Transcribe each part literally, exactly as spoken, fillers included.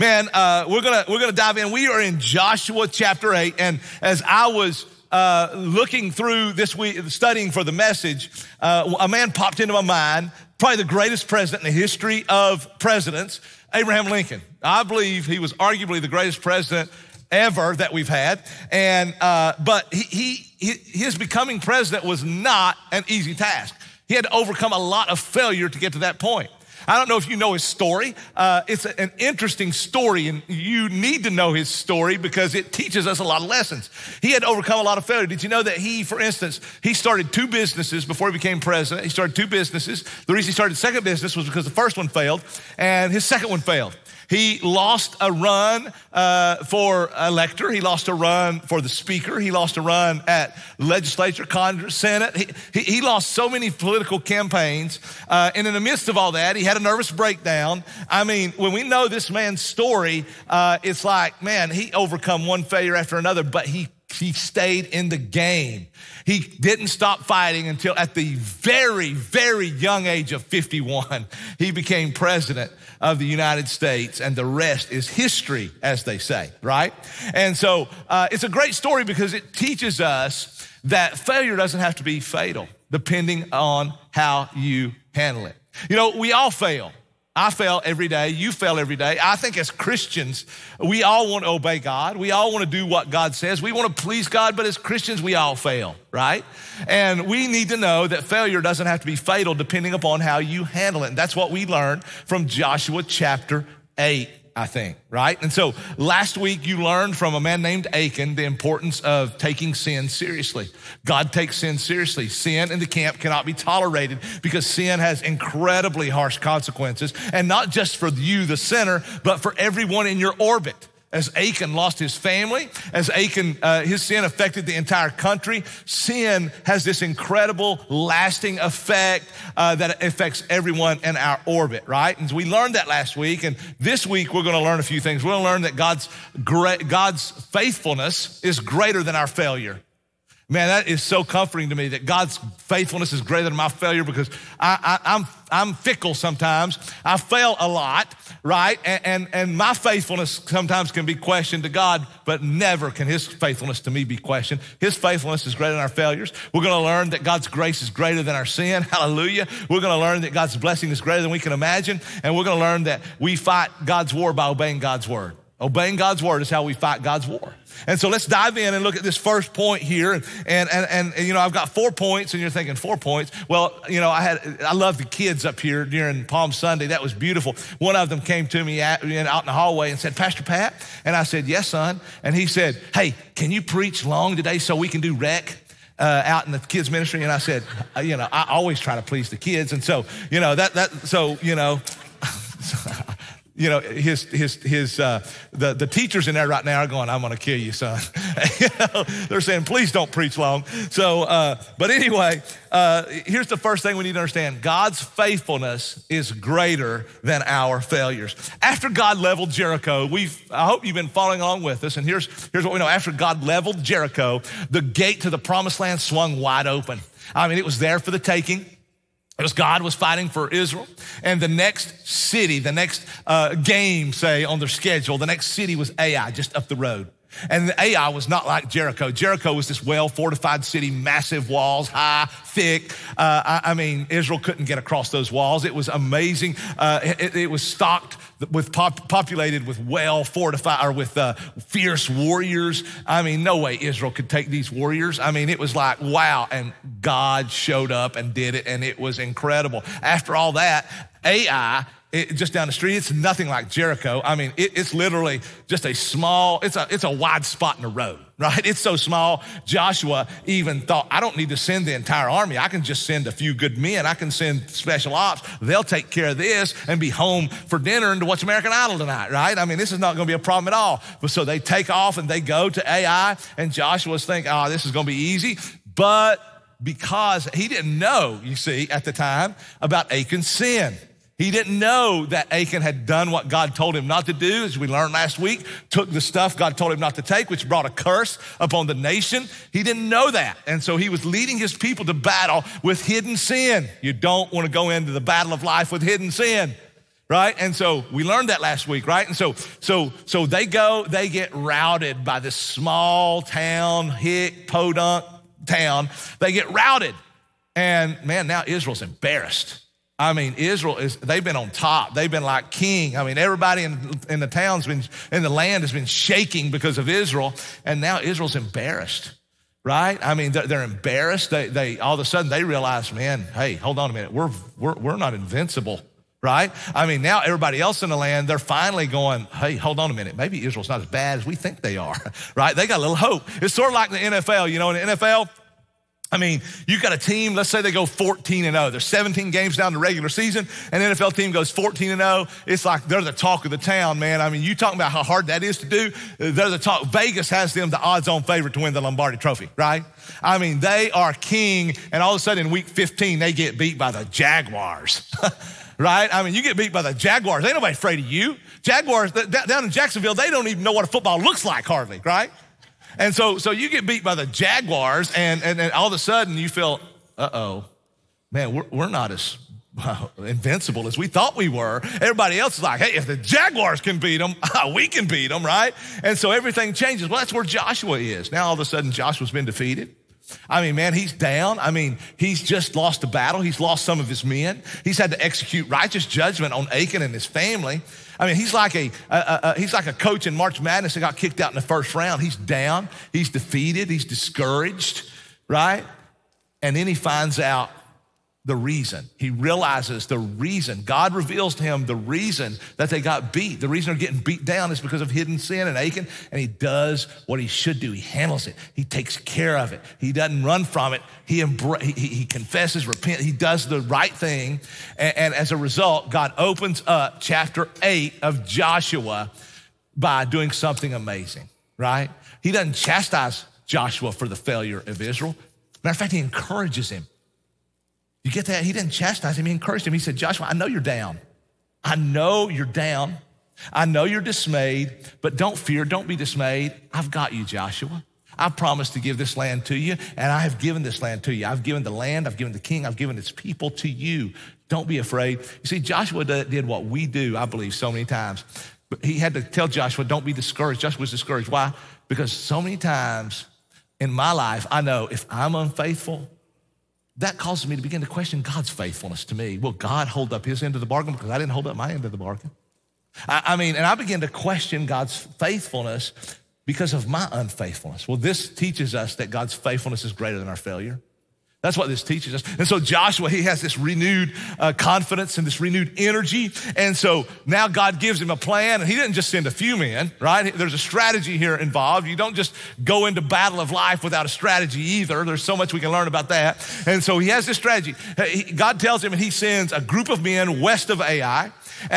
Man, uh, we're gonna we're gonna dive in. We are in Joshua chapter eight, and as I was uh, looking through this week, studying for the message, uh, a man popped into my mind, probably the greatest president in the history of presidents, Abraham Lincoln. I believe he was arguably the greatest president ever that we've had, and uh, but he, he his becoming president was not an easy task. He had to overcome a lot of failure to get to that point. I don't know if you know his story. Uh, it's an interesting story, and you need to know his story because it teaches us a lot of lessons. He had to overcome a lot of failure. Did you know that he, for instance, he started two businesses before he became president? He started two businesses. The reason he started the second business was because the first one failed, and his second one failed. He lost a run uh, for elector. He lost a run for the speaker. He lost a run at legislature, Congress, Senate. He, he, he lost so many political campaigns. Uh, and in the midst of all that, he had a nervous breakdown. I mean, when we know this man's story, uh, it's like, man, he overcome one failure after another, but he He stayed in the game. He didn't stop fighting until at the very, very young age of fifty-one, he became president of the United States, and the rest is history, as they say, right? And so uh, it's a great story because it teaches us that failure doesn't have to be fatal, depending on how you handle it. You know, we all fail. I fail every day. You fail every day. I think as Christians, we all want to obey God. We all want to do what God says. We want to please God, but as Christians, we all fail, right? And we need to know that failure doesn't have to be fatal depending upon how you handle it. And that's what we learned from Joshua chapter eight, I think, right? And so last week you learned from a man named Achan the importance of taking sin seriously. God takes sin seriously. Sin in the camp cannot be tolerated because sin has incredibly harsh consequences, and not just for you, the sinner, but for everyone in your orbit. As Achan lost his family, as Achan, uh, his sin affected the entire country, sin has this incredible lasting effect uh, that affects everyone in our orbit, right? And so we learned that last week, and this week we're gonna learn a few things. We're gonna learn that God's great, God's faithfulness is greater than our failure. Man, that is so comforting to me that God's faithfulness is greater than my failure, because I, I, I'm I'm fickle sometimes. I fail a lot, right? And, and and my faithfulness sometimes can be questioned to God, but never can his faithfulness to me be questioned. His faithfulness is greater than our failures. We're gonna learn that God's grace is greater than our sin. Hallelujah. We're gonna learn that God's blessing is greater than we can imagine. And we're gonna learn that we fight God's war by obeying God's word. Obeying God's word is how we fight God's war. And so let's dive in and look at this first point here. And, and, and, and, you know, I've got four points, and you're thinking four points. Well, you know, I had, I love the kids up here during Palm Sunday. That was beautiful. One of them came to me at, out in the hallway and said, "Pastor Pat?" And I said, "Yes, son." And he said, "Hey, can you preach long today so we can do rec Uh, out in the kids ministry?" And I said, you know, I always try to please the kids. And so, you know, that, that, so, you know, You know, his, his, his, uh, the, the teachers in there right now are going, "I'm going to kill you, son." You know, they're saying, "Please don't preach long." So, uh, but anyway, uh, here's the first thing we need to understand. God's faithfulness is greater than our failures. After God leveled Jericho, we've, I hope you've been following along with us. And here's, here's what we know. After God leveled Jericho, the gate to the promised land swung wide open. I mean, it was there for the taking. It was God was fighting for Israel. And the next city, the next uh, game, say, on their schedule, the next city was Ai, just up the road. And Ai was not like Jericho. Jericho was this well-fortified city, massive walls, high, thick. Uh, I, I mean, Israel couldn't get across those walls. It was amazing. Uh, it, it was stocked with pop, populated with well-fortified, or with uh, fierce warriors. I mean, no way Israel could take these warriors. I mean, it was like, wow. And God showed up and did it, and it was incredible. After all that, Ai, It, just down the street, it's nothing like Jericho. I mean, it, it's literally just a small, it's a, it's a wide spot in the road, right? It's so small, Joshua even thought, I don't need to send the entire army. I can just send a few good men. I can send special ops. They'll take care of this and be home for dinner and to watch American Idol tonight, right? I mean, this is not gonna be a problem at all. But so they take off and they go to Ai, and Joshua's thinking, oh, this is gonna be easy. But because he didn't know, you see, at the time, about Achan's sin. He didn't know that Achan had done what God told him not to do, as we learned last week, took the stuff God told him not to take, which brought a curse upon the nation. He didn't know that. And so he was leading his people to battle with hidden sin. You don't want to go into the battle of life with hidden sin, right? And so we learned that last week, right? And so so so they go, they get routed by this small town, hick, podunk town. They get routed. And man, now Israel's embarrassed. I mean, Israel is, they've been on top. They've been like king. I mean, everybody in, in the town's been, in the land has been shaking because of Israel. And now Israel's embarrassed, right? I mean, they're, they're embarrassed. They, they, all of a sudden they realize, man, hey, hold on a minute. We're, we're, we're not invincible, right? I mean, now everybody else in the land, they're finally going, hey, hold on a minute. Maybe Israel's not as bad as we think they are, right? They got a little hope. It's sort of like the N F L, you know, in the N F L, I mean, you got a team, let's say they go fourteen and oh. There's seventeen games down the regular season. An N F L team goes fourteen and oh. It's like they're the talk of the town, man. I mean, you talking about how hard that is to do. They're the talk. Vegas has them the odds-on favorite to win the Lombardi Trophy, right? I mean, they are king, and all of a sudden in week fifteen, they get beat by the Jaguars, right? I mean, you get beat by the Jaguars. Ain't nobody afraid of you. Jaguars, down in Jacksonville, they don't even know what a football looks like hardly, right? And so so you get beat by the Jaguars, and, and, and all of a sudden you feel, uh-oh, man, we're, we're not as uh, invincible as we thought we were. Everybody else is like, hey, if the Jaguars can beat them, we can beat them, right? And so everything changes. Well, that's where Joshua is. Now all of a sudden Joshua's been defeated. I mean, man, he's down. I mean, he's just lost a battle. He's lost some of his men. He's had to execute righteous judgment on Achan and his family. I mean, he's like a, a, a he's like a coach in March Madness that got kicked out in the first round. He's down. He's defeated. He's discouraged, right? And then he finds out the reason. He realizes the reason. God reveals to him the reason that they got beat. The reason they're getting beat down is because of hidden sin and Achan, and he does what he should do. He handles it. He takes care of it. He doesn't run from it. He, embra- he, he confesses, repents. He does the right thing, and, and as a result, God opens up chapter eight of Joshua by doing something amazing, right? He doesn't chastise Joshua for the failure of Israel. Matter of fact, he encourages him. You get that? He didn't chastise him. He encouraged him. He said, Joshua, I know you're down. I know you're down. I know you're dismayed, but don't fear. Don't be dismayed. I've got you, Joshua. I promised to give this land to you, and I have given this land to you. I've given the land. I've given the king. I've given its people to you. Don't be afraid. You see, Joshua did what we do, I believe, so many times. But he had to tell Joshua, don't be discouraged. Joshua was discouraged. Why? Because so many times in my life, I know if I'm unfaithful, that causes me to begin to question God's faithfulness to me. Will God hold up his end of the bargain because I didn't hold up my end of the bargain? I, I mean, and I begin to question God's faithfulness because of my unfaithfulness. Well, this teaches us that God's faithfulness is greater than our failure. That's what this teaches us. And so Joshua, he has this renewed uh, confidence and this renewed energy. And so now God gives him a plan, and he didn't just send a few men, right? There's a strategy here involved. You don't just go into battle of life without a strategy either. There's so much we can learn about that. And so he has this strategy. God tells him, and he sends a group of men west of Ai.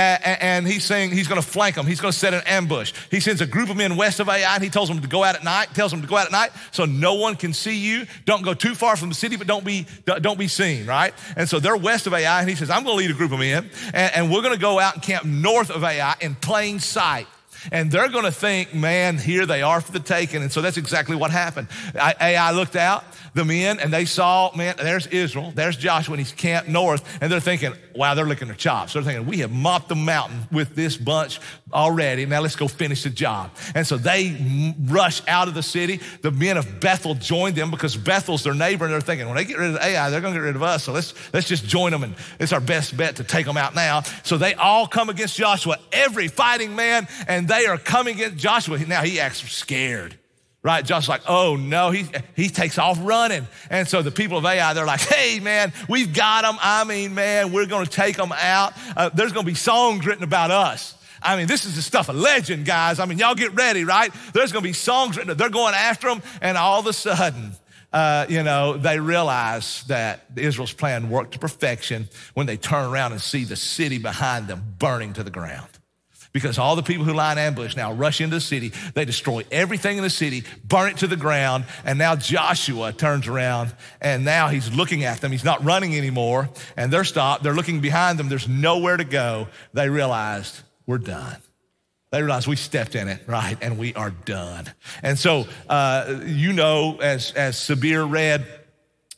And he's saying he's going to flank them. He's going to set an ambush. He sends a group of men west of Ai, and he tells them to go out at night, tells them to go out at night so no one can see you. Don't go too far from the city, but don't be don't be seen, right? And so they're west of Ai, and he says, I'm going to lead a group of men, and, and we're going to go out and camp north of Ai in plain sight. And they're going to think, man, here they are for the taking. And so that's exactly what happened. Ai looked out, the men, and they saw, man, there's Israel, there's Joshua, and he's camped north. And they're thinking, wow, they're licking their chops. They're thinking, we have mopped the mountain with this bunch already. Now let's go finish the job. And so they rush out of the city. The men of Bethel joined them because Bethel's their neighbor. And they're thinking, when they get rid of Ai, they're going to get rid of us. So let's, let's just join them. And it's our best bet to take them out now. So they all come against Joshua, every fighting man, and they are coming against Joshua. Now he acts scared, right? Joshua's like, oh no, he, he takes off running. And so the people of Ai, they're like, hey man, we've got them. I mean, man, we're going to take them out. Uh, there's going to be songs written about us. I mean, this is the stuff of legend, guys. I mean, y'all get ready, right? There's going to be songs written. They're going after them. And all of a sudden, uh, you know, they realize that Israel's plan worked to perfection when they turn around and see the city behind them burning to the ground. Because all the people who lie in ambush now rush into the city. They destroy everything in the city, burn it to the ground. And now Joshua turns around, and now he's looking at them. He's not running anymore. And they're stopped. They're looking behind them. There's nowhere to go. They realized, we're done. They realized we stepped in it, right? And we are done. And so, uh, you know, as, as Sabir read,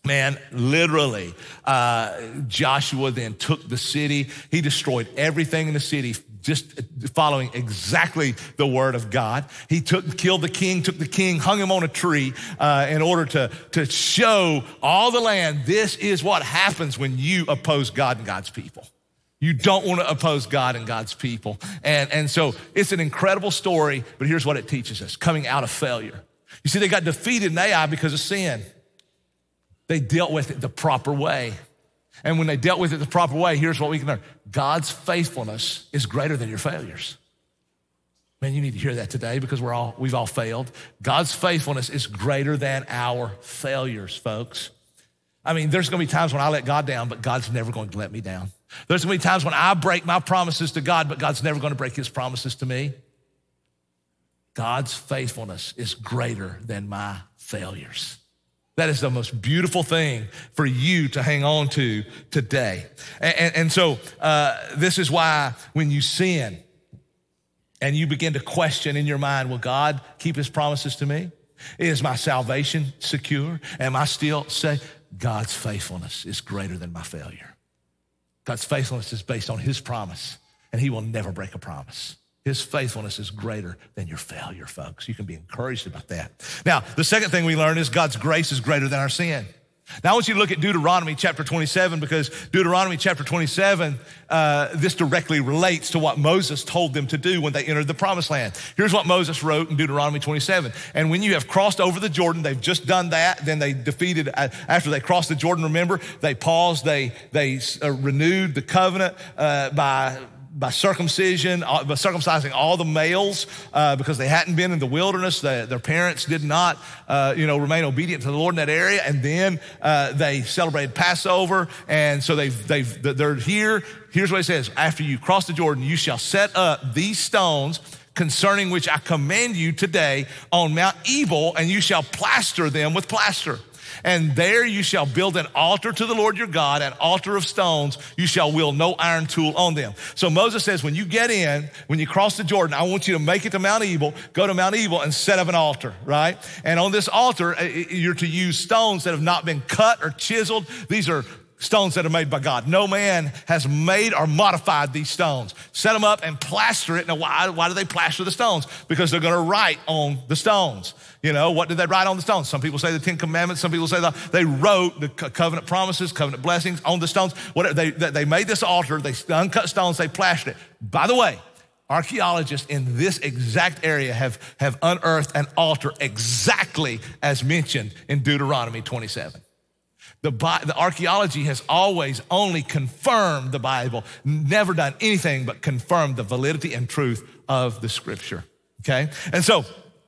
Man, literally, uh, Joshua then took the city. He destroyed everything in the city, just following exactly the word of God. He took, killed the king, took the king, hung him on a tree uh, in order to, to show all the land, this is what happens when you oppose God and God's people. You don't want to oppose God and God's people. And, and so it's an incredible story, but here's what it teaches us, coming out of failure. You see, they got defeated in Ai because of sin. They dealt with it the proper way. And when they dealt with it the proper way, here's what we can learn. God's faithfulness is greater than your failures. Man, you need to hear that today because we're all, we've all failed. God's faithfulness is greater than our failures, folks. I mean, there's gonna be times when I let God down, but God's never going to let me down. There's gonna be times when I break my promises to God, but God's never gonna break his promises to me. God's faithfulness is greater than my failures. That is the most beautiful thing for you to hang on to today. And, and, and so uh, this is why when you sin and you begin to question in your mind, will God keep his promises to me? Is my salvation secure? Am I still safe? God's faithfulness is greater than my failure. God's faithfulness is based on his promise, and he will never break a promise. His faithfulness is greater than your failure, folks. You can be encouraged about that. Now, the second thing we learn is God's grace is greater than our sin. Now, I want you to look at Deuteronomy chapter twenty-seven because Deuteronomy chapter twenty-seven, uh, this directly relates to what Moses told them to do when they entered the promised land. Here's what Moses wrote in Deuteronomy twenty-seven. And when you have crossed over the Jordan, they've just done that. Then they defeated, after they crossed the Jordan, remember, they paused, they, they uh, renewed the covenant uh, by by circumcision, by circumcising all the males uh, because they hadn't been in the wilderness. They, their parents did not, uh, you know, remain obedient to the Lord in that area. And then uh, they celebrated Passover. And so they've, they've, they're here. Here's what it says. After you cross the Jordan, you shall set up these stones concerning which I command you today on Mount Ebal, and you shall plaster them with plaster. And there you shall build an altar to the Lord your God, an altar of stones. You shall wield no iron tool on them. So Moses says, when you get in, when you cross the Jordan, I want you to make it to Mount Ebal, go to Mount Ebal and set up an altar, right? And on this altar, you're to use stones that have not been cut or chiseled. These are stones that are made by God. No man has made or modified these stones. Set them up and plaster it. Now, why, why do they plaster the stones? Because they're gonna write on the stones. You know, what did they write on the stones? Some people say the Ten Commandments. Some people say the, they wrote the covenant promises, covenant blessings on the stones. Whatever. They, they made this altar, they uncut stones, they plastered it. By the way, archaeologists in this exact area have, have unearthed an altar exactly as mentioned in Deuteronomy twenty-seven. The, the archaeology has always only confirmed the Bible, never done anything but confirm the validity and truth of the scripture, okay? And so,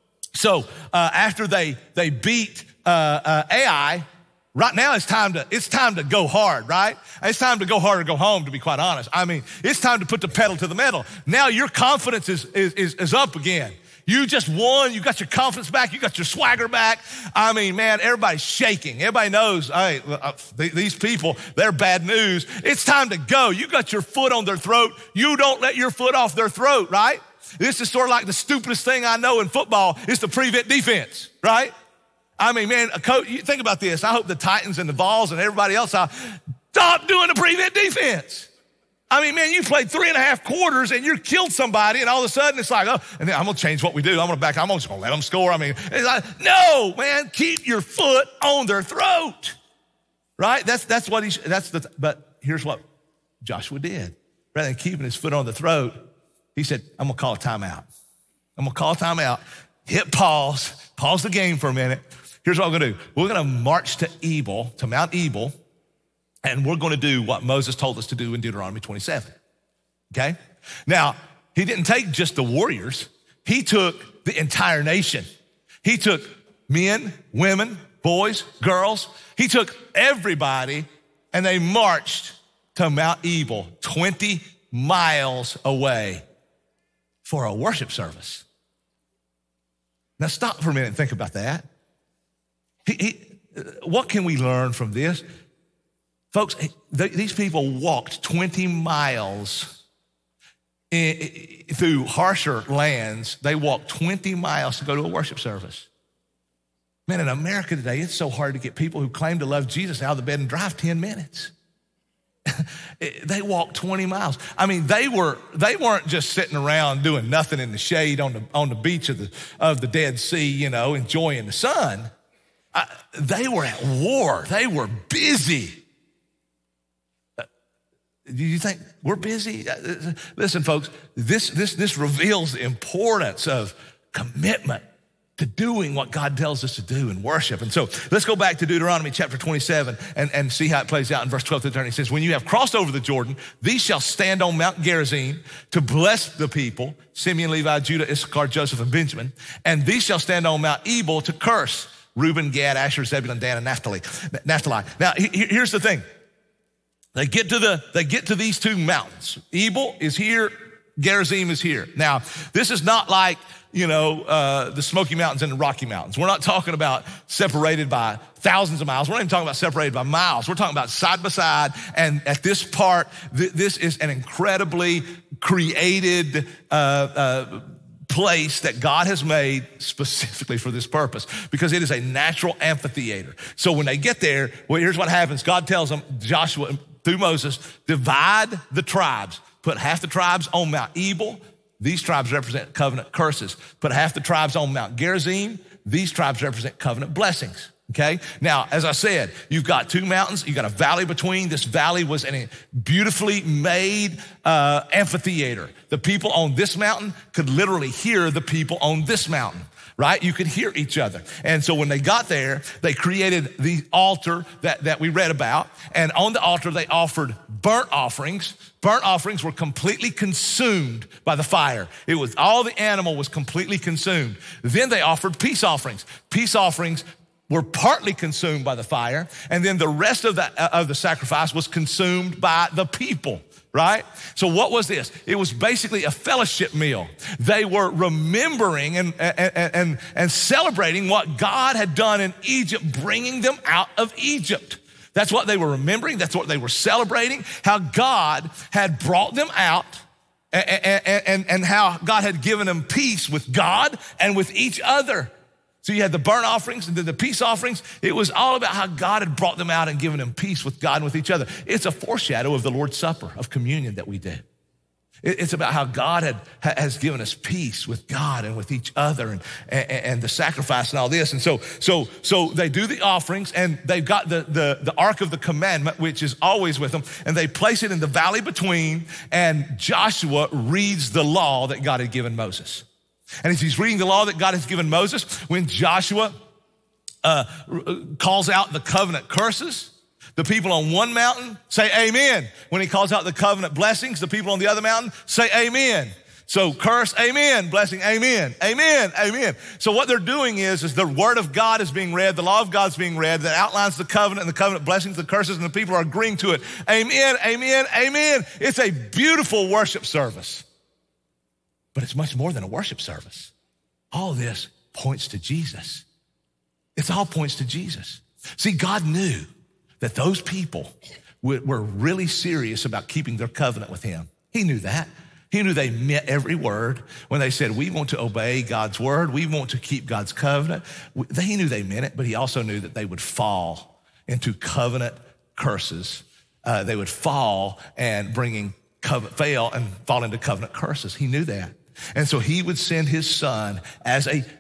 so uh, after they, they beat uh, uh, Ai, right now it's time to, it's time to go hard, right? It's time to go hard or go home, to be quite honest. I mean, it's time to put the pedal to the metal. Now your confidence is, is, is, is up again. You just won. You got your confidence back. You got your swagger back. I mean, man, everybody's shaking. Everybody knows, hey, these people, they're bad news. It's time to go. You got your foot on their throat. You don't let your foot off their throat, right? This is sort of like the stupidest thing I know in football is the prevent defense, right? I mean, man, a coach, you think about this. I hope the Titans and the Vols and everybody else, I, stop doing the prevent defense. I mean, man, you played three and a half quarters and you killed somebody and all of a sudden it's like, oh, and then I'm going to change what we do. I'm going to back, I'm just going to let them score. I mean, it's like, no, man, keep your foot on their throat, right? That's, that's what he, that's the, but here's what Joshua did. Rather than keeping his foot on the throat, he said, I'm going to call a timeout. I'm going to call a timeout, hit pause, pause the game for a minute. Here's what I'm going to do. We're going to march to Ebal, to Mount Ebal, and we're going to do what Moses told us to do in Deuteronomy twenty-seven, okay? Now, he didn't take just the warriors. He took the entire nation. He took men, women, boys, girls. He took everybody, and they marched to Mount Ebal, twenty miles away for a worship service. Now, stop for a minute and think about that. He, he, what can we learn from this? Folks, these people walked twenty miles in, through harsher lands. They walked twenty miles to go to a worship service. Man, in America today, it's so hard to get people who claim to love Jesus out of the bed and drive ten minutes. They walk twenty miles. I mean, they were, they weren't just sitting around doing nothing in the shade on the, on the beach of the, of the Dead Sea, you know, enjoying the sun. I, they were at war. They were busy. Uh, do you think we're busy? Uh, listen, folks, this, this, this reveals the importance of commitment to doing what God tells us to do in worship. And so let's go back to Deuteronomy chapter twenty-seven and, and see how it plays out in verse twelve through thirteen. It says, when you have crossed over the Jordan, these shall stand on Mount Gerizim to bless the people, Simeon, Levi, Judah, Issachar, Joseph, and Benjamin. And these shall stand on Mount Ebal to curse Reuben, Gad, Asher, Zebulun, Dan, and Naphtali. Naphtali. Now, he, here's the thing. They get to the, they get to these two mountains. Ebal is here, Gerizim is here. Now, this is not like, you know, uh, the Smoky Mountains and the Rocky Mountains. We're not talking about separated by thousands of miles. We're not even talking about separated by miles. We're talking about side by side. And at this part, th- this is an incredibly created uh, uh, place that God has made specifically for this purpose, because it is a natural amphitheater. So when they get there, well, here's what happens. God tells them, Joshua, through Moses, divide the tribes. Put half the tribes on Mount Ebal. These tribes represent covenant curses. Put half the tribes on Mount Gerizim. These tribes represent covenant blessings, okay? Now, as I said, you've got two mountains. You've got a valley between. This valley was a beautifully made uh, amphitheater. The people on this mountain could literally hear the people on this mountain, right? You could hear each other. And so when they got there, they created the altar that, that we read about. And on the altar, they offered burnt offerings. Burnt offerings were completely consumed by the fire. It was, all the animal was completely consumed. Then they offered peace offerings. Peace offerings were partly consumed by the fire. And then the rest of the, of the sacrifice was consumed by the people. Right? So what was this? It was basically a fellowship meal. They were remembering and, and, and, and celebrating what God had done in Egypt, bringing them out of Egypt. That's what they were remembering. That's what they were celebrating, how God had brought them out and, and, and, and how God had given them peace with God and with each other. So you had the burnt offerings and then the peace offerings. It was all about how God had brought them out and given them peace with God and with each other. It's a foreshadow of the Lord's Supper, of communion that we did. It's about how God had, has given us peace with God and with each other, and, and, and the sacrifice and all this. And so, so, so they do the offerings, and they've got the, the, the Ark of the Commandment, which is always with them, and they place it in the valley between, and Joshua reads the law that God had given Moses. And as he's reading the law that God has given Moses, when Joshua uh, calls out the covenant curses, the people on one mountain say amen. When he calls out the covenant blessings, the people on the other mountain say amen. So curse, amen, blessing, amen, amen, amen. So what they're doing is, is the word of God is being read, the law of God is being read that outlines the covenant and the covenant blessings, the curses, and the people are agreeing to it. Amen, amen, amen. It's a beautiful worship service. But it's much more than a worship service. All of this points to Jesus. It's all points to Jesus. See, God knew that those people were really serious about keeping their covenant with him. He knew that. He knew they meant every word when they said, we want to obey God's word. We want to keep God's covenant. He knew they meant it, but he also knew that they would fall into covenant curses. Uh, they would fall and bringing covenant, fail and fall into covenant curses. He knew that. And so he would send his son as a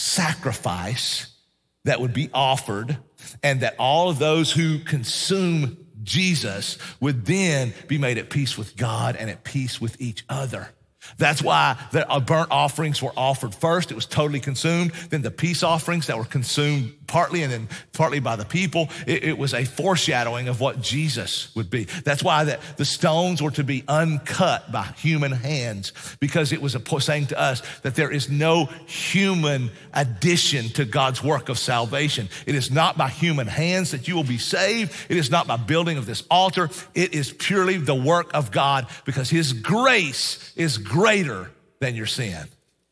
sacrifice that would be offered, and that all of those who consume Jesus would then be made at peace with God and at peace with each other. That's why the burnt offerings were offered first. It was totally consumed. Then the peace offerings that were consumed partly and then partly by the people. It, it was a foreshadowing of what Jesus would be. That's why that the stones were to be uncut by human hands, because it was a, saying to us that there is no human addition to God's work of salvation. It is not by human hands that you will be saved. It is not by building of this altar. It is purely the work of God, because his grace is greater than your sin.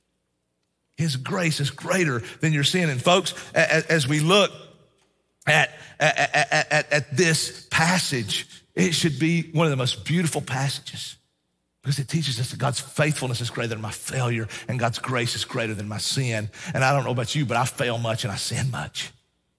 His grace is greater than your sin. And folks, as we look at, at, at, at this passage, it should be one of the most beautiful passages, Because it teaches us that God's faithfulness is greater than my failure and God's grace is greater than my sin. And I don't know about you, but I fail much and I sin much.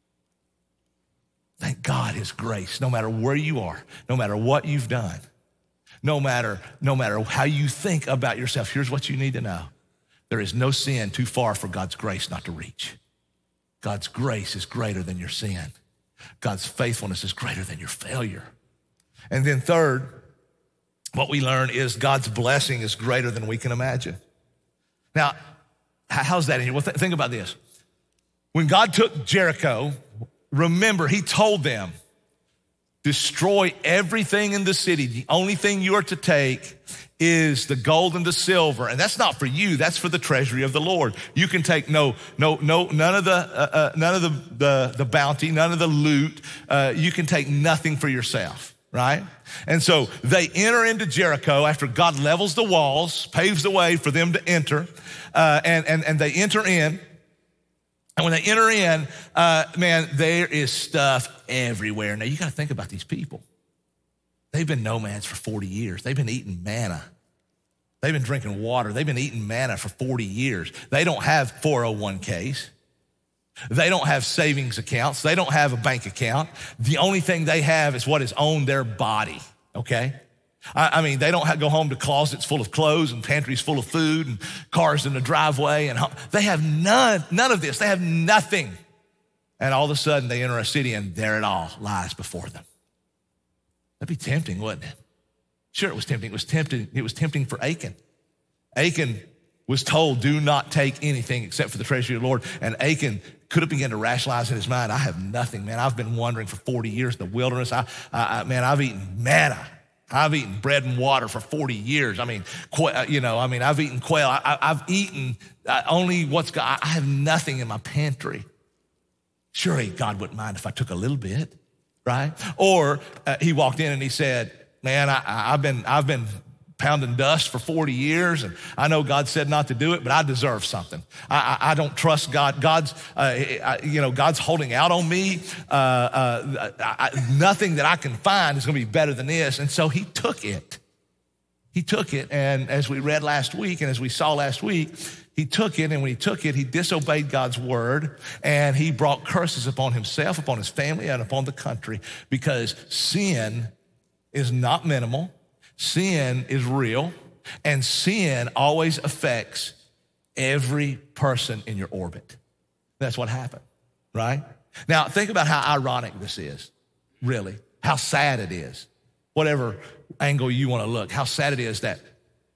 Thank God his grace, no matter where you are, no matter what you've done, no matter, no matter how you think about yourself, here's what you need to know. There is no sin too far for God's grace not to reach. God's grace is greater than your sin. God's faithfulness is greater than your failure. And then third, what we learn is God's blessing is greater than we can imagine. Now, how's that in here? Well, th- think about this. When God took Jericho, remember, he told them, destroy everything in the city. The only thing you are to take is the gold and the silver. And that's not for you, that's for the treasury of the Lord. You can take no, no, no, none of the, uh, uh, none of the, the, the bounty, none of the loot. Uh, you can take nothing for yourself. Right? And so they enter into Jericho after God levels the walls, paves the way for them to enter, uh, and, and, and they enter in. And when they enter in, uh, man, there is stuff everywhere. Now, you got to think about these people. They've been nomads for forty years. They've been eating manna. They've been drinking water. They've been eating manna for forty years. They don't have four oh one k's. They don't have savings accounts. They don't have a bank account. The only thing they have is what is on their body, okay? I, I mean, they don't have, go home to closets full of clothes and pantries full of food and cars in the driveway. And they have none, none of this. They have nothing. And all of a sudden they enter a city and there it all lies before them. That'd be tempting, wouldn't it? Sure, it was tempting. It was tempting. It was tempting for Achan. Achan was told, do not take anything except for the treasury of the Lord. And Achan could have begun to rationalize in his mind, I have nothing, man. I've been wandering for forty years in the wilderness. I, I, I man, I've eaten manna. I've eaten bread and water for forty years. I mean, quail, you know, I mean, I've eaten quail. I, I've eaten only what's got, I have nothing in my pantry. Surely God wouldn't mind if I took a little bit, right? Or uh, he walked in and he said, man, I, I've been, I've been pounding dust for forty years, and I know God said not to do it, but I deserve something. I, I, I don't trust God. God's, uh, I, you know, God's holding out on me. Uh, uh, I, nothing that I can find is going to be better than this. And so he took it. He took it, and as we read last week, and as we saw last week, he took it, and when he took it, he disobeyed God's word, and he brought curses upon himself, upon his family, and upon the country, because sin is not minimal. Sin is real, and sin always affects every person in your orbit. That's what happened, right? Now, think about how ironic this is, really, how sad it is, whatever angle you want to look, how sad it is that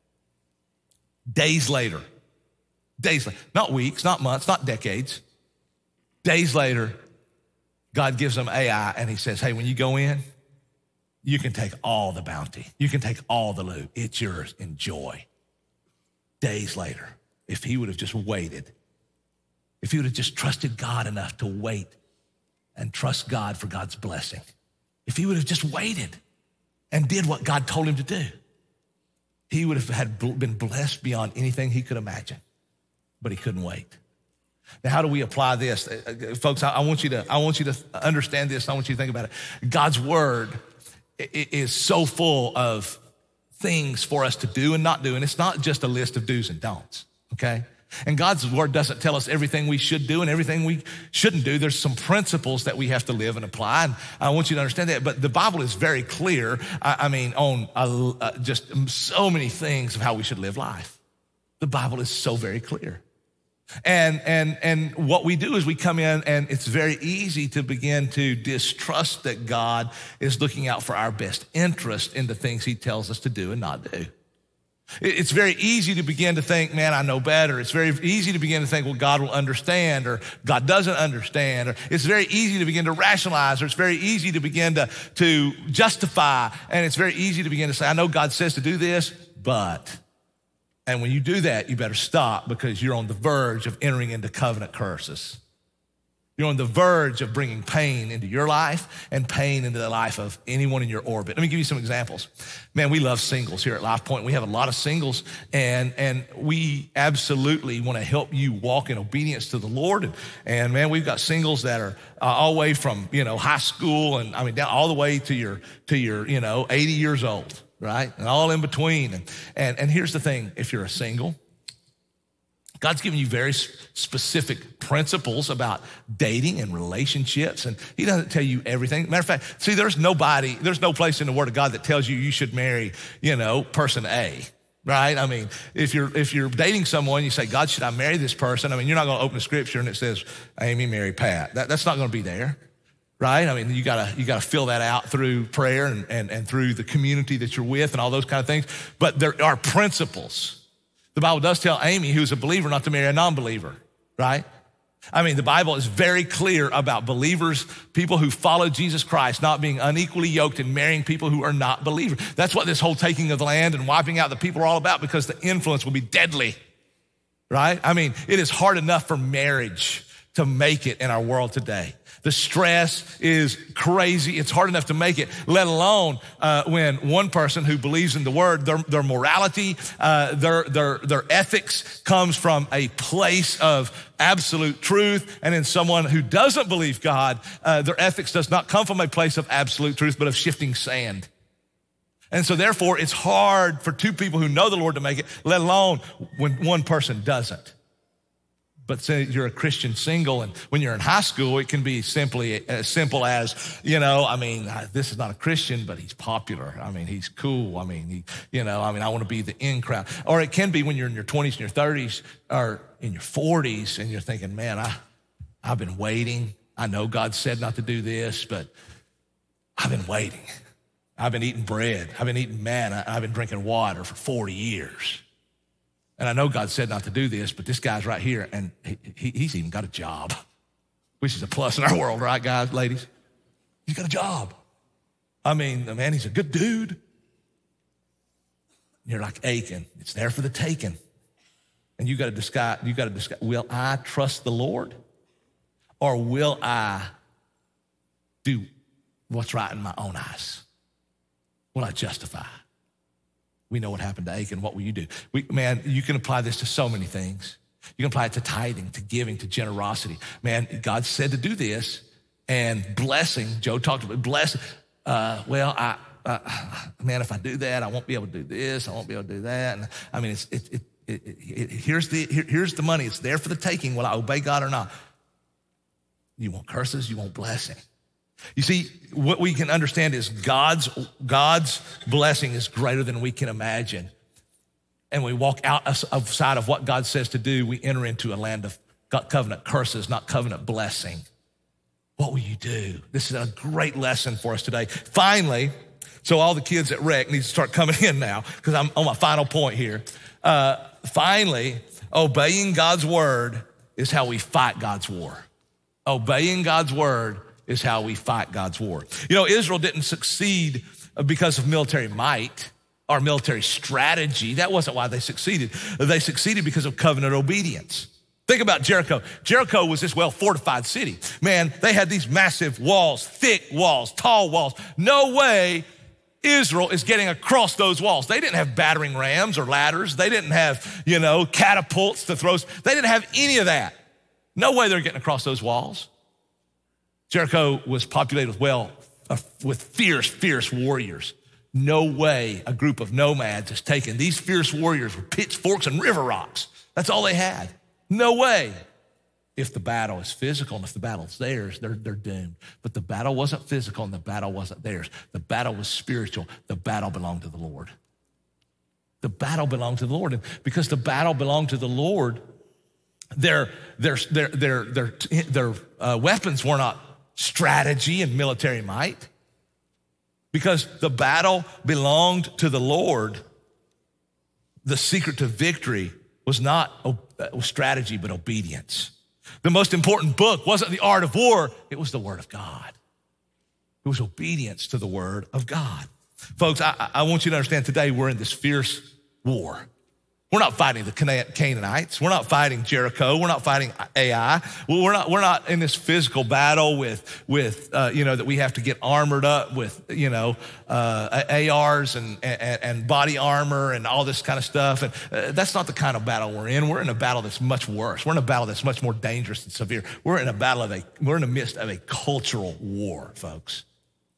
days later, days later, not weeks, not months, not decades, days later, God gives them A I, and he says, hey, when you go in, you can take all the bounty. You can take all the loot. It's yours. Enjoy. Days later, if he would have just waited, if he would have just trusted God enough to wait and trust God for God's blessing, if he would have just waited and did what God told him to do, he would have had been blessed beyond anything he could imagine, but he couldn't wait. Now, how do we apply this? Folks, I want you to, I want you to understand this. I want you to think about it. God's word is so full of things for us to do and not do. And it's not just a list of do's and don'ts, okay? And God's word doesn't tell us everything we should do and everything we shouldn't do. There's some principles that we have to live and apply. And I want you to understand that. But the Bible is very clear, I, I mean, on a, uh, just so many things of how we should live life. The Bible is so very clear. And, and, and what we do is we come in, and it's very easy to begin to distrust that God is looking out for our best interest in the things he tells us to do and not do. It's very easy to begin to think, man, I know better. It's very easy to begin to think, well, God will understand, or God doesn't understand. Or it's very easy to begin to rationalize, or it's very easy to begin to, to justify. And it's very easy to begin to say, I know God says to do this, but... And when you do that, you better stop, because you're on the verge of entering into covenant curses. You're on the verge of bringing pain into your life and pain into the life of anyone in your orbit. Let me give you some examples. Man, we love singles here at Life Point. We have a lot of singles, and, and we absolutely want to help you walk in obedience to the Lord. And, and man, we've got singles that are uh, all the way from, you know, high school, and I mean, down all the way to your, to your, you know, eighty years old. right? And all in between. And, and, and here's the thing, if you're a single, God's given you very specific principles about dating and relationships, and he doesn't tell you everything. Matter of fact, see, there's nobody, there's no place in the Word of God that tells you you should marry, you know, person A, right? I mean, if you're if you're dating someone, you say, God, should I marry this person? I mean, you're not going to open the scripture and it says, Amy, marry Pat. That, that's not going to be there, right? I mean, you gotta you gotta fill that out through prayer and, and, and through the community that you're with and all those kind of things. But there are principles. The Bible does tell Amy, who's a believer, not to marry a non-believer, right? I mean, the Bible is very clear about believers, people who follow Jesus Christ, not being unequally yoked and marrying people who are not believers. That's what this whole taking of the land and wiping out the people are all about, because the influence will be deadly, right? I mean, it is hard enough for marriage to make it in our world today. The stress is crazy. It's hard enough to make it, let alone uh, when one person who believes in the word, their, their morality, uh, their, their, their ethics comes from a place of absolute truth. And in someone who doesn't believe God, uh, their ethics does not come from a place of absolute truth, but of shifting sand. And so therefore, it's hard for two people who know the Lord to make it, let alone when one person doesn't. But say you're a Christian single, and when you're in high school, it can be simply as simple as, you know, I mean, this is not a Christian, but he's popular. I mean, he's cool. I mean, he, you know, I mean, I want to be the in crowd. Or it can be when you're in your twenties and your thirties or in your forties, and you're thinking, man, I, I've been waiting. I know God said not to do this, but I've been waiting. I've been eating bread. I've been eating manna. I've been drinking water for forty years. And I know God said not to do this, but this guy's right here, and he, he, he's even got a job, which is a plus in our world, right, guys, ladies? He's got a job. I mean, man, he's a good dude. You're like aching. It's there for the taking. And you got to decide, you got to decide, will I trust the Lord, or will I do what's right in my own eyes? Will I justify? We know what happened to Achan. What will you do? We, man, you can apply this to so many things. You can apply it to tithing, to giving, to generosity. Man, God said to do this, and blessing, Joe talked about blessing. Uh, well, I, uh, man, if I do that, I won't be able to do this. I won't be able to do that. And I mean, it's, it, it, it, it, it, here's the here, here's the money. It's there for the taking. Will I obey God or not? You want curses, you want blessing. You see, what we can understand is God's, God's blessing is greater than we can imagine. And we walk out outside of what God says to do, we enter into a land of covenant curses, not covenant blessing. What will you do? This is a great lesson for us today. Finally, so all the kids at Rec need to start coming in now, because I'm on my final point here. Uh, finally, obeying God's word is how we fight God's war. Obeying God's word is how we fight God's war. You know, Israel didn't succeed because of military might or military strategy. That wasn't why they succeeded. They succeeded because of covenant obedience. Think about Jericho. Jericho was this well-fortified city. Man, they had these massive walls, thick walls, tall walls. No way Israel is getting across those walls. They didn't have battering rams or ladders. They didn't have, you know, catapults to throw. They didn't have any of that. No way they're getting across those walls. Jericho was populated with, well, uh, with fierce, fierce warriors. No way a group of nomads has taken these fierce warriors with pitchforks and river rocks. That's all they had. No way. If the battle is physical and if the battle is theirs, they're, they're doomed. But the battle wasn't physical and the battle wasn't theirs. The battle was spiritual. The battle belonged to the Lord. The battle belonged to the Lord. And because the battle belonged to the Lord, their, their, their, their, their, their uh, weapons were not strategy and military might. Because the battle belonged to the Lord, the secret to victory was not strategy, but obedience. The most important book wasn't the art of war, it was the word of God. It was obedience to the word of God. Folks, I, I want you to understand today we're in this fierce war. We're not fighting the Canaanites. We're not fighting Jericho. We're not fighting Ai. We're not, we're not in this physical battle with, with uh, you know, that we have to get armored up with, you know, uh, A Rs and, and, and body armor and all this kind of stuff. And uh, that's not the kind of battle we're in. We're in a battle that's much worse. We're in a battle that's much more dangerous and severe. We're in a battle of a, we're in the midst of a cultural war, folks.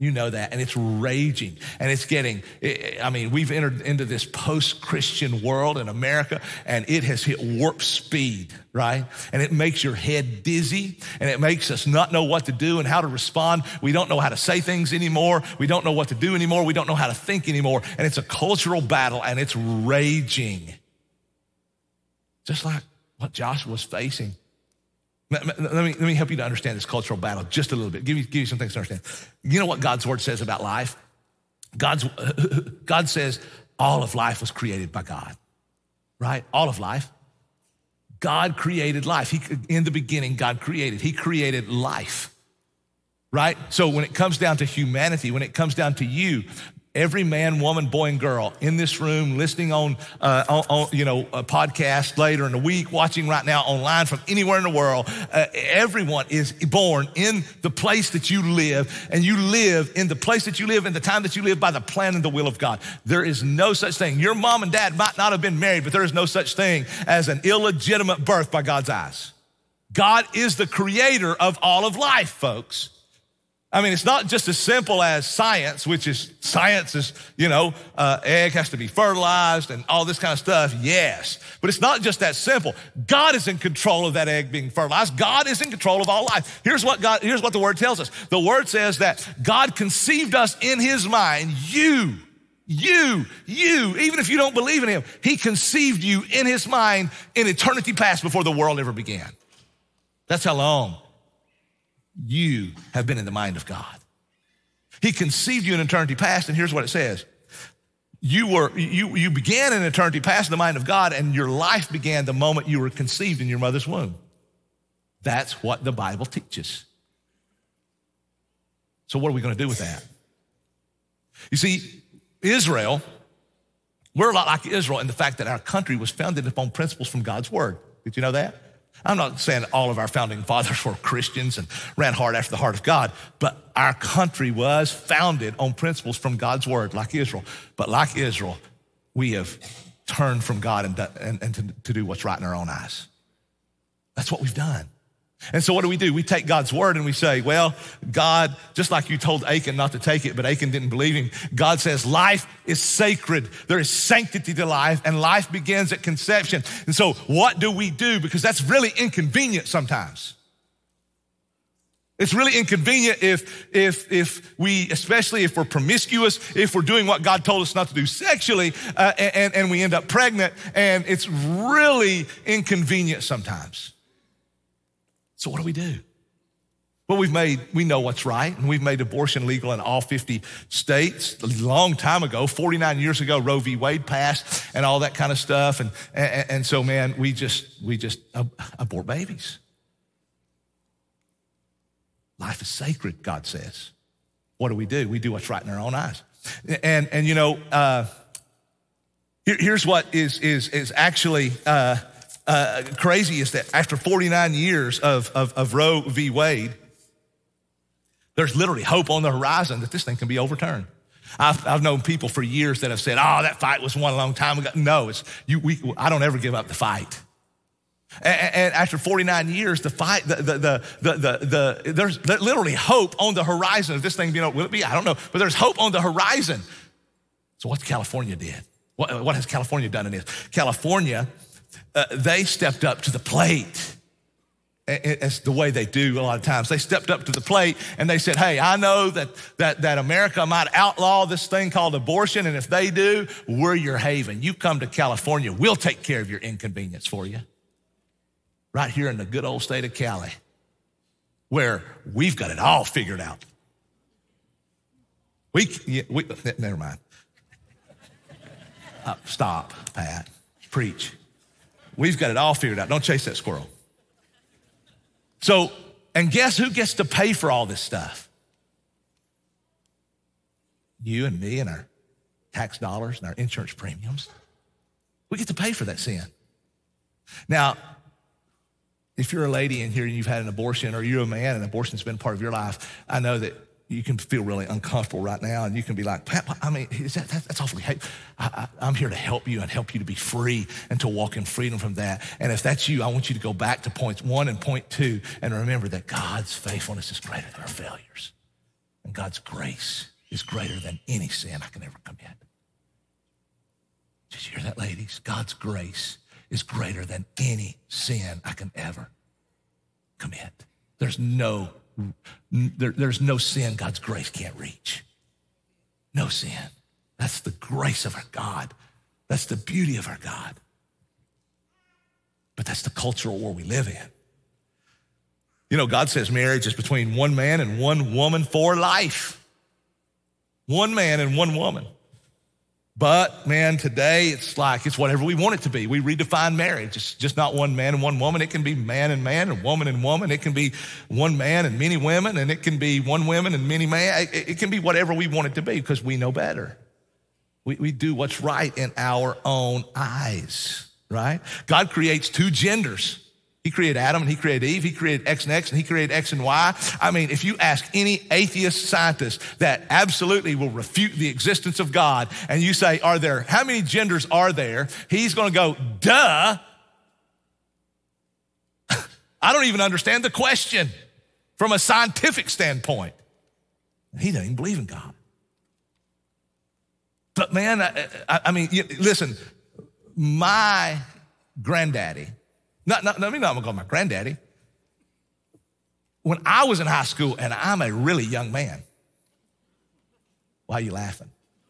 You know that, and it's raging, and it's getting, I mean, we've entered into this post-Christian world in America, and it has hit warp speed, right? And it makes your head dizzy, and it makes us not know what to do and how to respond. We don't know how to say things anymore. We don't know what to do anymore. We don't know how to think anymore, and it's a cultural battle, and it's raging. Just like what Joshua was facing. Let me, let me help you to understand this cultural battle just a little bit. Give you, give you some things to understand. You know what God's word says about life? God's, God says all of life was created by God, right? All of life. God created life. He, in the beginning, God created. He created life, right? So when it comes down to humanity, when it comes down to you, every man, woman, boy, and girl in this room, listening on, uh, on, on, you know, a podcast later in the week, watching right now online from anywhere in the world, uh, everyone is born in the place that you live, and you live in the place that you live in the time that you live by the plan and the will of God. There is no such thing. Your mom and dad might not have been married, but there is no such thing as an illegitimate birth by God's eyes. God is the creator of all of life, folks. I mean, it's not just as simple as science, which is, science is, you know, uh, egg has to be fertilized and all this kind of stuff, yes. But it's not just that simple. God is in control of that egg being fertilized. God is in control of all life. Here's what God, here's what the word tells us. The word says that God conceived us in his mind, you, you, you, even if you don't believe in him, he conceived you in his mind in eternity past before the world ever began. That's how long you have been in the mind of God. He conceived you in eternity past, and here's what it says. You were you you began in eternity past in the mind of God, and your life began the moment you were conceived in your mother's womb. That's what the Bible teaches. So what are we going to do with that? You see, Israel, we're a lot like Israel in the fact that our country was founded upon principles from God's word. Did you know that? I'm not saying all of our founding fathers were Christians and ran hard after the heart of God, but our country was founded on principles from God's word, like Israel. But like Israel, we have turned from God and, and, and to, to do what's right in our own eyes. That's what we've done. And so what do we do? We take God's word and we say, well, God, just like you told Achan not to take it, but Achan didn't believe him. God says life is sacred. There is sanctity to life, and life begins at conception. And so what do we do? Because that's really inconvenient sometimes. It's really inconvenient if, if, if we, especially if we're promiscuous, if we're doing what God told us not to do sexually, uh, and, and we end up pregnant, and it's really inconvenient sometimes. So what do we do? Well, we've made, we know what's right, and we've made abortion legal in all fifty states a long time ago. forty-nine years ago, Roe v. Wade passed and all that kind of stuff. And, and, and so, man, we just, we just abort babies. Life is sacred, God says. What do we do? We do what's right in our own eyes. And, and you know, uh, here, here's what is, is, is actually, uh, Uh, crazy is that after forty-nine years of, of, of Roe v. Wade, there's literally hope on the horizon that this thing can be overturned. I've, I've known people for years that have said, oh, that fight was won a long time ago. No, it's, you, we, I don't ever give up the fight. And, and after forty-nine years, the fight, the, the, the, the, the, the there's literally hope on the horizon of this thing being, will it be? I don't know, but there's hope on the horizon. So what California did? What, what has California done in this? California, Uh, they stepped up to the plate. It's the way they do a lot of times. They stepped up to the plate and they said, hey, I know that, that, that America might outlaw this thing called abortion, and if they do, we're your haven. You come to California, we'll take care of your inconvenience for you. Right here in the good old state of Cali, where we've got it all figured out. We, yeah, we never mind. Uh, stop, Pat. Preach. We've got it all figured out. Don't chase that squirrel. So, and guess who gets to pay for all this stuff? You and me and our tax dollars and our insurance premiums. We get to pay for that sin. Now, if you're a lady in here and you've had an abortion, or you're a man and abortion's been part of your life, I know that you can feel really uncomfortable right now, and you can be like, Pat, I mean, is that, that, that's awfully hate. I, I, I'm here to help you and help you to be free and to walk in freedom from that. And if that's you, I want you to go back to points one and point two and remember that God's faithfulness is greater than our failures. And God's grace is greater than any sin I can ever commit. Did you hear that, ladies? God's grace is greater than any sin I can ever commit. There's no, there, there's no sin God's grace can't reach. No sin. That's the grace of our God. That's the beauty of our God. But that's the cultural war we live in. You know, God says marriage is between one man and one woman for life. One man and one woman. But, man, today it's like it's whatever we want it to be. We redefine marriage. It's just not one man and one woman. It can be man and man and woman and woman. It can be one man and many women, and it can be one woman and many men. It, it can be whatever we want it to be because we know better. We, we do what's right in our own eyes, right? God creates two genders. He created Adam and he created Eve. He created X and X and he created X and Y. I mean, if you ask any atheist scientist that absolutely will refute the existence of God and you say, are there, how many genders are there? He's going to go, duh. I don't even understand the question from a scientific standpoint. He doesn't even believe in God. But man, I, I, I mean, listen, my granddaddy, Not, not, let me not call my granddaddy. When I was in high school, and I'm a really young man. Why are you laughing?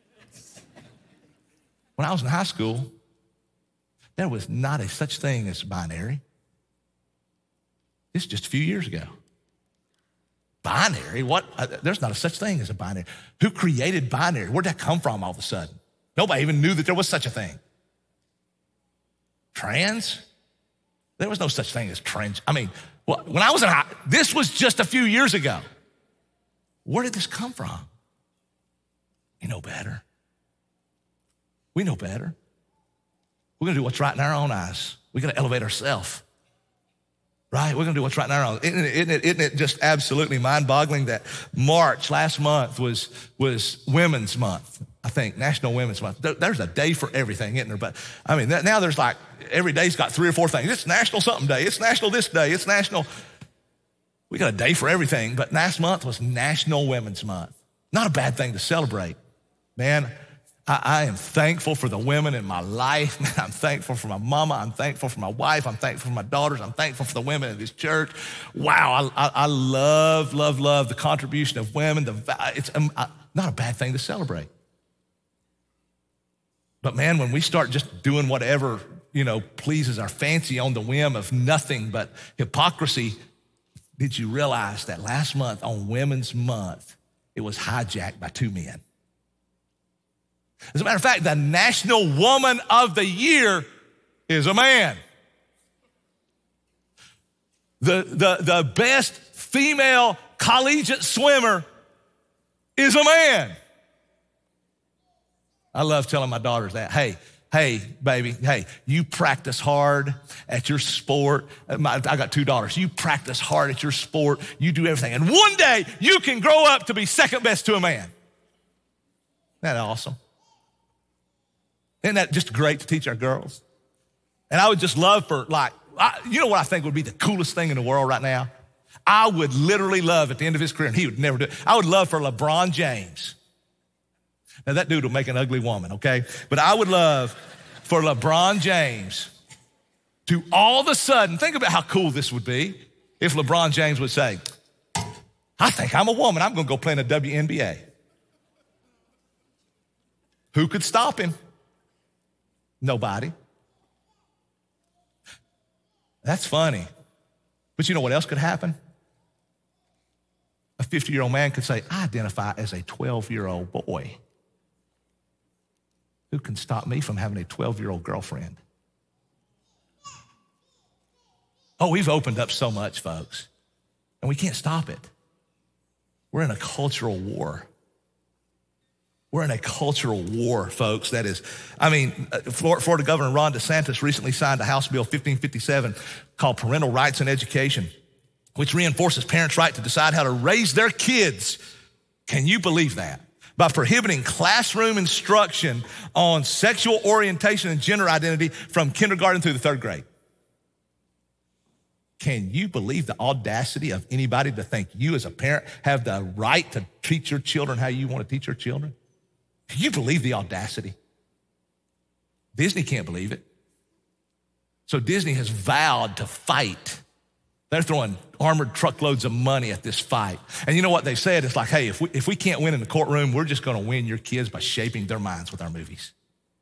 When I was in high school, there was not a such thing as binary. This is just a few years ago. Binary? What? Uh, there's not a such thing as a binary. Who created binary? Where'd that come from all of a sudden? Nobody even knew that there was such a thing. Trans? There was no such thing as trans. I mean, well, when I was in high, this was just a few years ago. Where did this come from? You know better. We know better. We're gonna do what's right in our own eyes. We're gonna elevate ourselves, right? We're gonna do what's right in our own. Isn't it, isn't it, isn't it just absolutely mind-boggling that March last month was, was Women's Month? I think, National Women's Month. There's a day for everything, isn't there? But I mean, now there's like, every day's got three or four things. It's National something day. It's National this day. It's National. We got a day for everything, but last month was National Women's Month. Not a bad thing to celebrate. Man, I, I am thankful for the women in my life. Man, I'm thankful for my mama. I'm thankful for my wife. I'm thankful for my daughters. I'm thankful for the women in this church. Wow, I, I, I love, love, love the contribution of women. The, it's um, I, not a bad thing to celebrate. But man, when we start just doing whatever, you know, pleases our fancy on the whim of nothing but hypocrisy, did you realize that last month on Women's Month, it was hijacked by two men? As a matter of fact, the National Woman of the Year is a man. The, the, the best female collegiate swimmer is a man. I love telling my daughters that. Hey, hey, baby, hey, you practice hard at your sport. My, I got two daughters. You practice hard at your sport. You do everything. And one day you can grow up to be second best to a man. Isn't that awesome? Isn't that just great to teach our girls? And I would just love for like, I, you know what I think would be the coolest thing in the world right now? I would literally love at the end of his career, and he would never do it. I would love for LeBron James. Now, that dude will make an ugly woman, okay? But I would love for LeBron James to all of a sudden, think about how cool this would be if LeBron James would say, I think I'm a woman. I'm going to go play in the W N B A. Who could stop him? Nobody. That's funny. But you know what else could happen? A fifty-year-old man could say, I identify as a twelve-year-old boy. Who can stop me from having a twelve-year-old girlfriend? Oh, we've opened up so much, folks, and we can't stop it. We're in a cultural war. We're in a cultural war, folks. That is, I mean, Florida Governor Ron DeSantis recently signed a House Bill fifteen fifty-seven called Parental Rights in Education, which reinforces parents' right to decide how to raise their kids. Can you believe that? By prohibiting classroom instruction on sexual orientation and gender identity from kindergarten through the third grade. Can you believe the audacity of anybody to think you as a parent have the right to teach your children how you want to teach your children? Can you believe the audacity? Disney can't believe it. So Disney has vowed to fight. They're throwing armored truckloads of money at this fight. And you know what they said? It's like, hey, if we, if we can't win in the courtroom, we're just gonna win your kids by shaping their minds with our movies.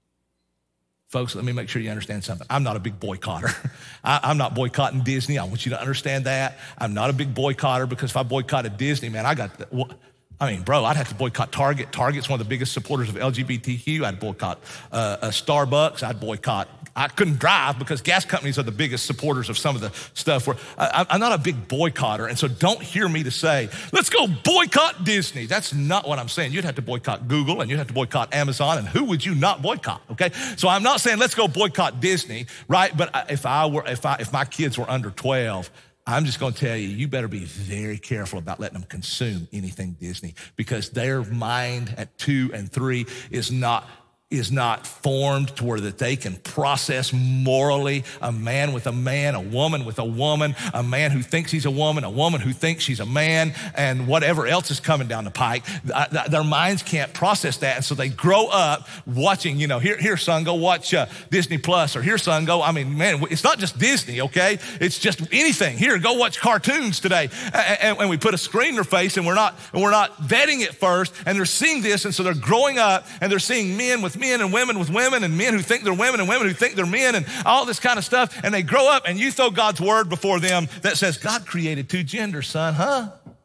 Folks, let me make sure you understand something. I'm not a big boycotter. I, I'm not boycotting Disney. I want you to understand that. I'm not a big boycotter because if I boycotted Disney, man, I got, the, well, I mean, bro, I'd have to boycott Target. Target's one of the biggest supporters of L G B T Q. I'd boycott uh, uh, Starbucks. I'd boycott. I couldn't drive because gas companies are the biggest supporters of some of the stuff. Where I, I'm not a big boycotter, and so don't hear me to say, let's go boycott Disney. That's not what I'm saying. You'd have to boycott Google, and you'd have to boycott Amazon, and who would you not boycott, okay? So I'm not saying let's go boycott Disney, right? But if I were, if I, if my kids were under twelve, I'm just gonna tell you, you better be very careful about letting them consume anything Disney because their mind at two and three is not is not formed to where that they can process morally a man with a man, a woman with a woman, a man who thinks he's a woman, a woman who thinks she's a man, and whatever else is coming down the pike. Their minds can't process that, and so they grow up watching, you know, here, here son, go watch uh, Disney Plus, or here son, go, I mean, man, it's not just Disney, okay? It's just anything. Here, go watch cartoons today. And, and, and we put a screen in their face, and we're not, and we're not vetting it first, and they're seeing this, and so they're growing up, and they're seeing men with men and women with women and men who think they're women and women who think they're men and all this kind of stuff. And they grow up and you throw God's word before them that says, God created two genders, son, huh?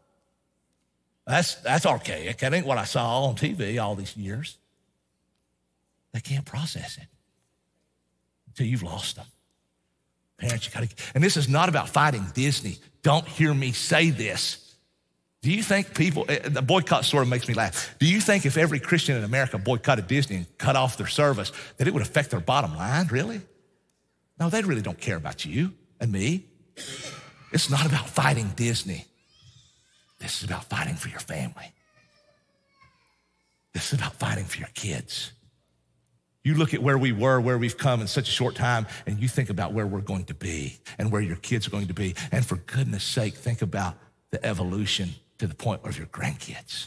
That's, that's archaic. That ain't what I saw on T V all these years. They can't process it until you've lost them. Parents, you gotta, and this is not about fighting Disney. Don't hear me say this. Do you think people, the boycott sort of makes me laugh. Do you think if every Christian in America boycotted Disney and cut off their service, that it would affect their bottom line, really? No, they really don't care about you and me. It's not about fighting Disney. This is about fighting for your family. This is about fighting for your kids. You look at where we were, where we've come in such a short time, and you think about where we're going to be and where your kids are going to be. And for goodness sake, think about the evolution to the point of your grandkids.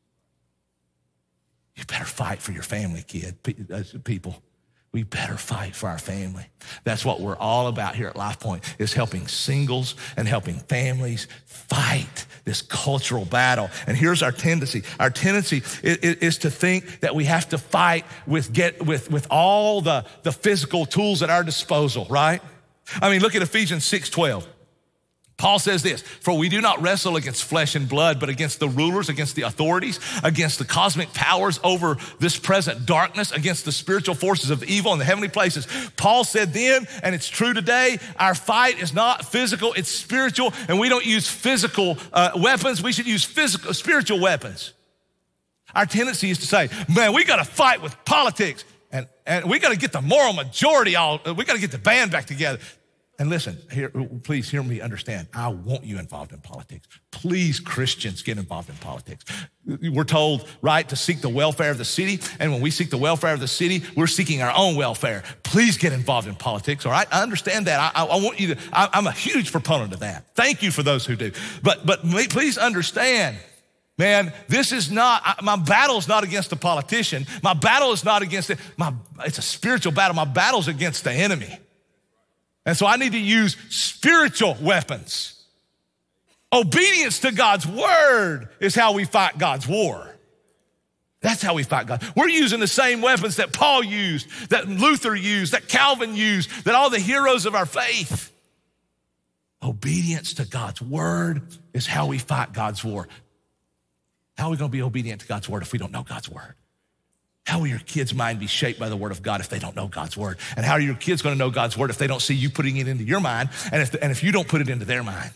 You better fight for your family, kid, people. We better fight for our family. That's what we're all about here at Life Point, is helping singles and helping families fight this cultural battle. And here's our tendency. Our tendency is, is to think that we have to fight with get with, with all the, the physical tools at our disposal, right? I mean, look at Ephesians six twelve. Paul says this, for we do not wrestle against flesh and blood, but against the rulers, against the authorities, against the cosmic powers over this present darkness, against the spiritual forces of evil in the heavenly places. Paul said then, and it's true today, our fight is not physical, it's spiritual, and we don't use physical uh, weapons. We should use physical, spiritual weapons. Our tendency is to say, man, we got to fight with politics, and, and we got to get the moral majority, all, we got to get the band back together. And listen, here, please hear me understand. I want you involved in politics. Please, Christians, get involved in politics. We're told, right, to seek the welfare of the city. And when we seek the welfare of the city, we're seeking our own welfare. Please get involved in politics, all right? I understand that. I, I want you to, I, I'm a huge proponent of that. Thank you for those who do. But, but please understand, man, this is not, my battle is not against a politician. My battle is not against it. My, it's a spiritual battle. My battle is against the enemy. And so I need to use spiritual weapons. Obedience to God's word is how we fight God's war. That's how we fight God. We're using the same weapons that Paul used, that Luther used, that Calvin used, that all the heroes of our faith. Obedience to God's word is how we fight God's war. How are we going to be obedient to God's word if we don't know God's word? How will your kids' mind be shaped by the word of God if they don't know God's word? And how are your kids going to know God's word if they don't see you putting it into your mind and if, the, and if you don't put it into their mind?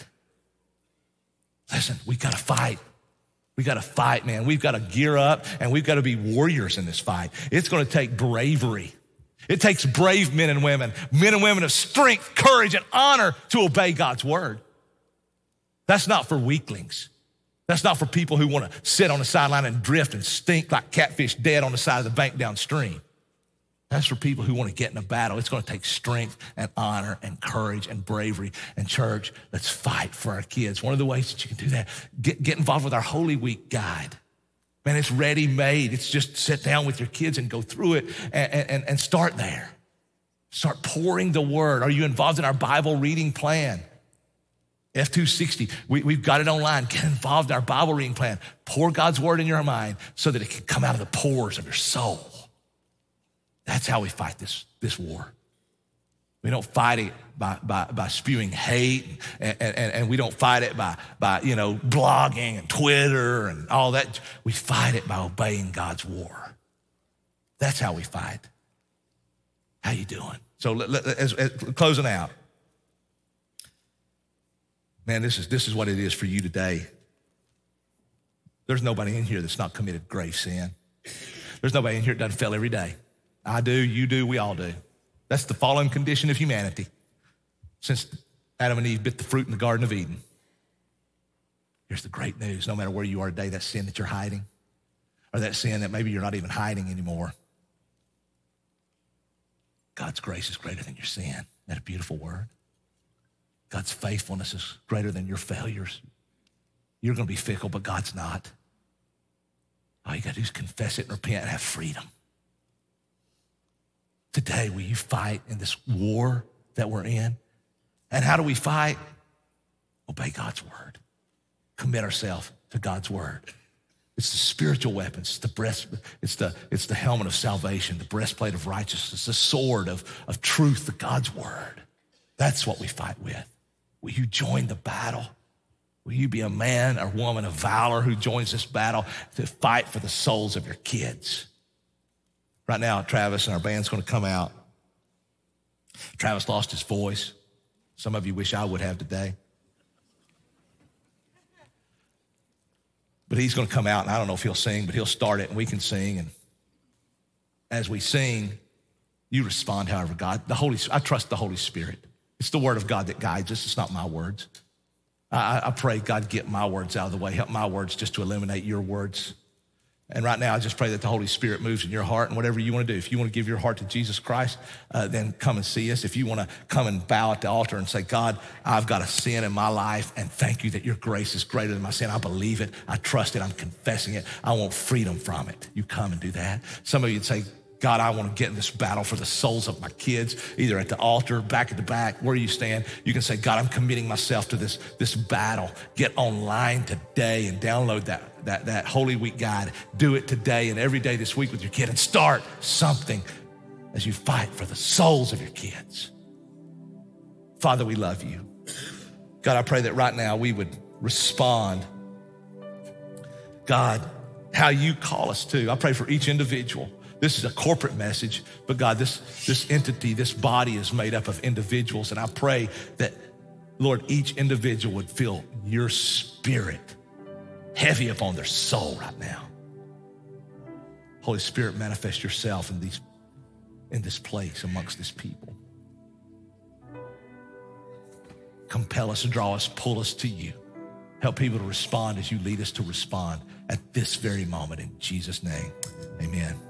Listen, we got to fight. We got to fight, man. We've got to gear up and we've got to be warriors in this fight. It's going to take bravery. It takes brave men and women, men and women of strength, courage, and honor to obey God's word. That's not for weaklings. That's not for people who want to sit on the sideline and drift and stink like catfish dead on the side of the bank downstream. That's for people who want to get in a battle. It's going to take strength and honor and courage and bravery. And church, let's fight for our kids. One of the ways that you can do that, get, get involved with our Holy Week guide. Man, it's ready-made. It's just sit down with your kids and go through it and, and, and start there. Start pouring the word. Are you involved in our Bible reading plan? F two sixty, we, we've got it online. Get involved in our Bible reading plan. Pour God's word in your mind so that it can come out of the pores of your soul. That's how we fight this, this war. We don't fight it by, by, by spewing hate, and, and, and we don't fight it by, by, you know, blogging and Twitter and all that. We fight it by obeying God's war. That's how we fight. How you doing? So let, let, as, as, closing out, man, this is, this is what it is for you today. There's nobody in here that's not committed grave sin. There's nobody in here that doesn't fail every day. I do, you do, we all do. That's the fallen condition of humanity since Adam and Eve bit the fruit in the Garden of Eden. Here's the great news. No matter where you are today, that sin that you're hiding, or that sin that maybe you're not even hiding anymore, God's grace is greater than your sin. Isn't that a beautiful word? God's faithfulness is greater than your failures. You're going to be fickle, but God's not. All you got to do is confess it and repent and have freedom. Today, will you fight in this war that we're in? And how do we fight? Obey God's word. Commit ourselves to God's word. It's the spiritual weapons, it's the breast, it's the, it's the helmet of salvation, the breastplate of righteousness, the sword of, of truth, the God's word. That's what we fight with. Will you join the battle? Will you be a man or woman of valor who joins this battle to fight for the souls of your kids? Right now, Travis and our band's going to come out. Travis lost his voice. Some of you wish I would have today. But he's going to come out, and I don't know if he'll sing, but he'll start it, and we can sing. And as we sing, you respond however God, the Holy, I trust the Holy Spirit. It's the word of God that guides us. It's not my words. I, I pray, God, get my words out of the way. Help my words just to eliminate your words. And right now, I just pray that the Holy Spirit moves in your heart and whatever you want to do. If you want to give your heart to Jesus Christ, uh, then come and see us. If you want to come and bow at the altar and say, God, I've got a sin in my life, and thank you that your grace is greater than my sin. I believe it. I trust it. I'm confessing it. I want freedom from it. You come and do that. Some of you would say, God, I want to get in this battle for the souls of my kids, either at the altar, back at the back, where you stand. You can say, God, I'm committing myself to this, this battle. Get online today and download that, that, that Holy Week guide. Do it today and every day this week with your kid, and start something as you fight for the souls of your kids. Father, we love you. God, I pray that right now we would respond, God, how you call us to. I pray for each individual. This is a corporate message, but God, this, this entity, this body is made up of individuals, and I pray that, Lord, each individual would feel your spirit heavy upon their soul right now. Holy Spirit, manifest yourself in these, in this place amongst this people. Compel us, draw us, pull us to you. Help people to respond as you lead us to respond at this very moment. In Jesus' name, amen.